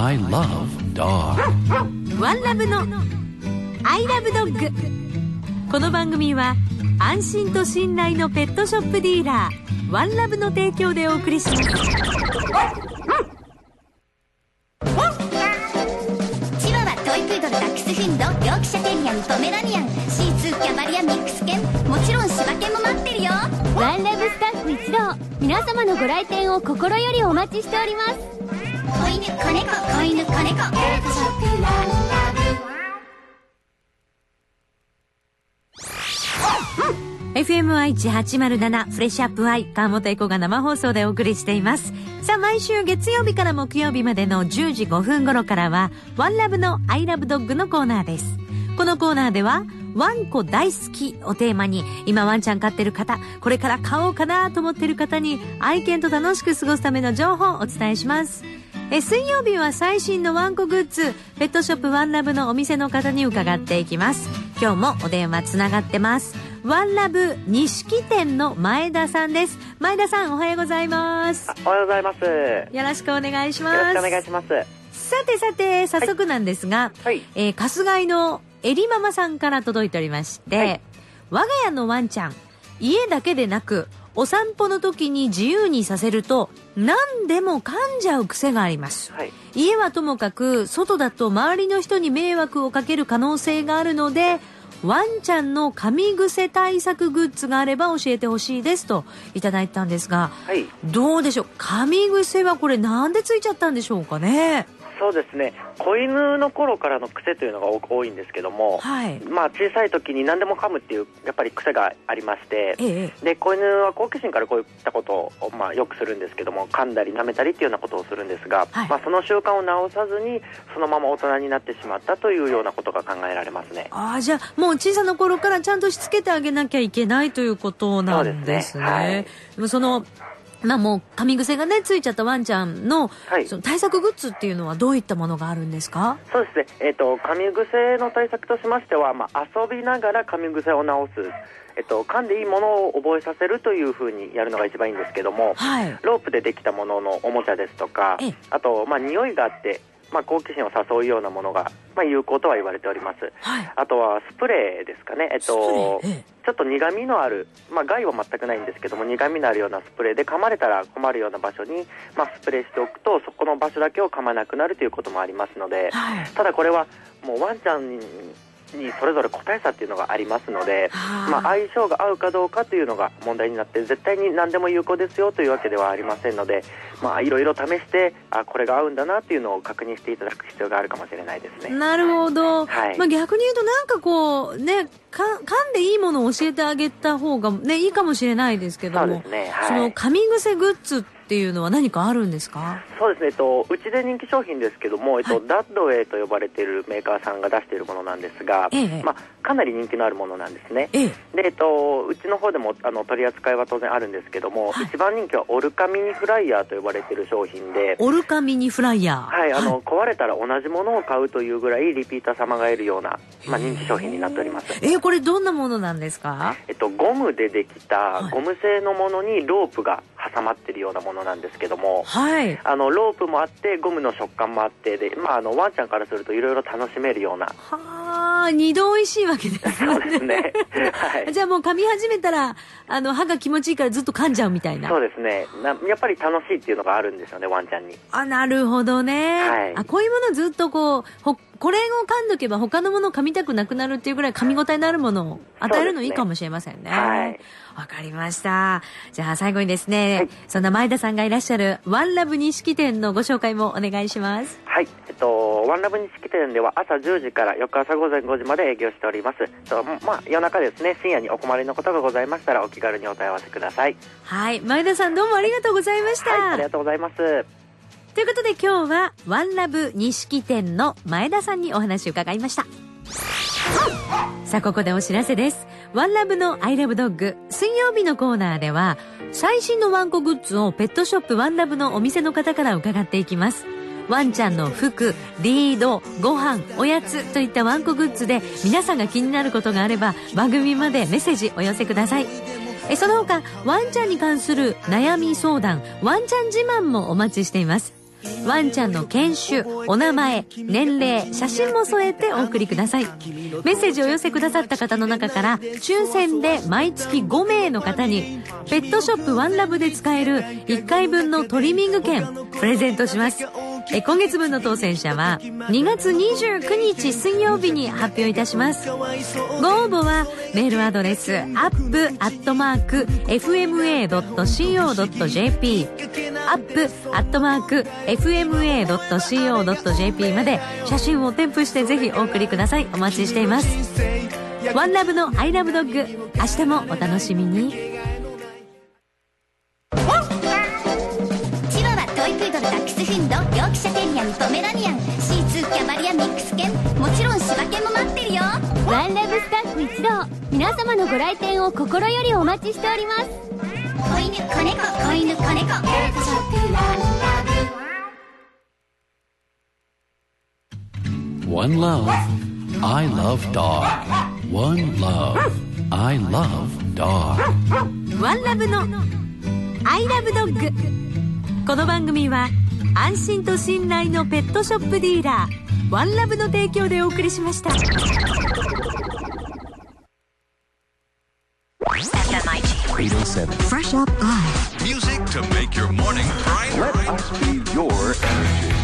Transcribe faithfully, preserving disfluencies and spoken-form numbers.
I love dog. ワンラブの I love dog。 この番組は安心と信頼のペットショップディーラーワンラブの提供でお送りします。 チワワ、トイプードル、ダックスフンド、ヨークシャテリアン、ポメラニアン、シーツー、キャバリア、ミックス犬、もちろん柴犬も待ってるよ。 ワンラブスタッフ一同、皆様のご来店を心よりお待ちしております。 子犬、子猫、子犬、子猫、ペットショップワンラブ。エフエムアイワンはちまるなな フレッシュアップアイ、川本エコが生放送でお送りしています。さあ、毎週月曜日から木曜日までのじゅうじごふん頃からはワンラブの I love dog のコーナーです。このコーナーではワンコ大好きをテーマに、今ワンちゃん飼ってる方、これから飼おうかなと思ってる方に愛犬と楽しく過ごすための情報をお伝えします。え水曜日は最新のワンコグッズ、ペットショップワンラブのお店の方に伺っていきます。今日もお電話つながってます。ワンラブ錦店の前田さんです。前田さん、おはようございます。 おはようございます。 よろしくお願いします。 よろしくお願いします。 さてさて、早速なんですが、はい、えー、春日井のえりママさんから届いておりまして、はい、我が家のワンちゃん、家だけでなくお散歩の時に自由にさせると何でも噛んじゃう癖があります、はい、家はともかく外だと周りの人に迷惑をかける可能性があるので、ワンちゃんの噛み癖対策グッズがあれば教えてほしいですといただいたんですが、はい、どうでしょう、噛み癖はこれなんでついちゃったんでしょうかね。 そうですね、子犬の頃からの癖というのが多いんですけども、はい、まあ、小さい時に何でも噛むっていうやっぱり癖がありまして、ええ、で子犬は好奇心からこういったことを、まあ、よくするんですけども、噛んだり舐めたりっていうようなことをするんですが、はい、まあ、その習慣を直さずにそのまま大人になってしまったというようなことが考えられますね。ああ、じゃあもう小さな頃からちゃんとしつけてあげなきゃいけないということなんですね。そうですね、はい、でもそのまあ、もう噛み癖がねついちゃったワンちゃん の,、はい、その対策グッズっていうのはどういったものがあるんですか？ そうですね、えーと、噛み癖の対策としましては、まあ、遊びながら噛み癖を直す、えっと、噛んでいいものを覚えさせるというふうにやるのが一番いいんですけども、はい、ロープでできたもののおもちゃですとか、あと、まあ、匂いがあってまあ、好奇心を誘うようなものが、まあ、有効とは言われております、はい、あとはスプレーですかね、えっと、ちょっと苦味のある、まあ、害は全くないんですけども苦味のあるようなスプレーで噛まれたら困るような場所に、まあ、スプレーしておくとそこの場所だけを噛まなくなるということもありますので、はい、ただこれはもうワンちゃんににそれぞれ個体差っていうのがありますので、まあ、相性が合うかどうかというのが問題になって、絶対に何でも有効ですよというわけではありませんので、まあ、いろいろ試してあこれが合うんだなというのを確認していただく必要があるかもしれないですね。 なるほど、はい、まあ、逆に言うとなんかこうね、か噛んでいいものを教えてあげた方が、ね、いいかもしれないですけども、そうですね、はい、その噛み癖グッズっていうのは何かあるんですか？ そうですね、えっと、うちで人気商品ですけども、えっとはい、ダッドウェイと呼ばれているメーカーさんが出しているものなんですが、ええ、まあ、かなり人気のあるものなんですね、ええ、で、えっと、うちの方でもあの取り扱いは当然あるんですけども、はい、一番人気はオルカミニフライヤーと呼ばれている商品で、 オルカミニフライヤー、 はい、あの、はい、壊れたら同じものを買うというぐらいリピーター様がいるような、まあ、人気商品になっております。 えー、これどんなものなんですか？ えっと、ゴムでできたゴム製のものにロープが挟まっているようなものなんですけども、はい、あのロープもあってゴムの食感もあってで、まあ、あのワンちゃんからするといろいろ楽しめるような、 はあ、二度おいしいわけですね。 そうですね、はい、 じゃあもう噛み始めたらあの歯が気持ちいいからずっと噛んじゃうみたいな。 そうですね、なやっぱり楽しいっていうのがあるんですよね、ワンちゃんに。 あ、なるほどね、はい、あ、こういうものずっとこうほこれを噛んどけば他のものを噛みたくなくなるっていうぐらい噛み応えのあるものを与えるのいいかもしれませんね。はい、わかりました。じゃあ最後にですね、はい、そんな前田さんがいらっしゃるワンラブ錦店のご紹介もお願いします。 はい、えっと、ワンラブ錦店では朝じゅうじから翌朝午前ごじまで営業しております。と、まあ、夜中ですね、深夜にお困りのことがございましたらお気軽にお問い合わせください。 はい、前田さんどうもありがとうございました。 はい、ありがとうございます。 ということで今日はワンラブ錦店の前田さんにお話を伺いました。さあここでお知らせです。ワンラブの I love dog 水曜日のコーナーでは最新のワンコグッズをペットショップワンラブのお店の方から伺っていきます。ワンちゃんの服、リード、ご飯、おやつといったワンコグッズで皆さんが気になることがあれば番組までメッセージお寄せください。えその他ワンちゃんに関する悩み相談、ワンちゃん自慢もお待ちしています。 ワンちゃんの犬種、お名前、年齢、写真も添えてお送りください。メッセージをお寄せくださった方の中から抽選で毎月ごめいの方にペットショップワンラブで使えるいっかいぶんのトリミング券プレゼントします。え今月分の当選者はにがつにじゅうくにち水曜日に発表いたします。ご応募はメールアドレス アップ アットマーク エフエムエー ドット シーオー ドット ジェーピー アップ アットマーク エフエムエー ドット シーオー ドット ジェーピー まで写真を添付してぜひお送りください。お待ちしています。ワンラブのアイラブドッグ、明日もお楽しみに。 チワワ、トイプードル、ダックスフンド、ヨークシャテリアン、ポメラニアン、シーツー、キャバリア、ミックス犬、もちろん柴犬も待ってるよ。 ワンラブスタッフ一同、皆様のご来店を心よりお待ちしております。 子犬、子猫、子犬、子猫、ペットショップワンラブ。One love, I love dog. One love, I love dog. ワンラブのアイラブドッグ。この番組は安心と信頼のペットショップディーラーワンラブの提供でお送りしました。 エフエムはちじゅうなな Fresh Up Eye. Music to make your morning brighter. Let us be your energy.